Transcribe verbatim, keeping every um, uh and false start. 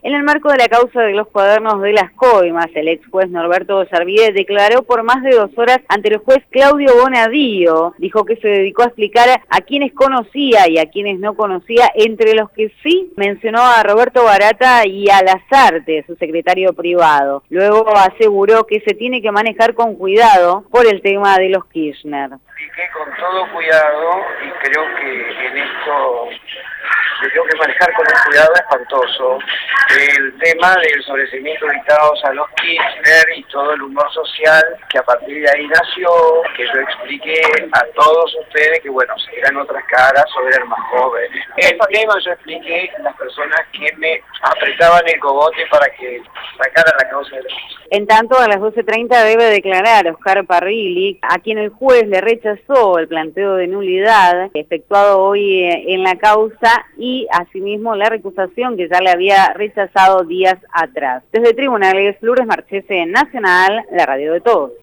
En el marco de la causa de los cuadernos de las coimas, el ex juez Norberto Servide declaró por más de dos horas ante el juez Claudio Bonadío. Dijo que se dedicó a explicar a quienes conocía y a quienes no conocía, entre los que sí mencionó a Roberto Barata y a Lasarte, su secretario privado. Luego aseguró que se tiene que manejar con cuidado por el tema de los Kirchner. Expliqué con todo cuidado y creo que en esto me tengo que manejar con un cuidado espantoso el tema del sobreseimiento dictados a los Kirchner y todo el humor social que a partir de ahí nació, que yo expliqué a todos ustedes que bueno, eran otras caras o eran más jóvenes. El tema yo expliqué las personas que me apretaban el cogote para que sacara la causa de los Kirchner. En tanto, a las doce treinta debe declarar Oscar Parrilli, a quien el juez le rechazó el planteo de nulidad efectuado hoy en la causa y asimismo la recusación que ya le había rechazado días atrás. Desde Tribunales, Lourdes Marchese, Nacional, la radio de todos.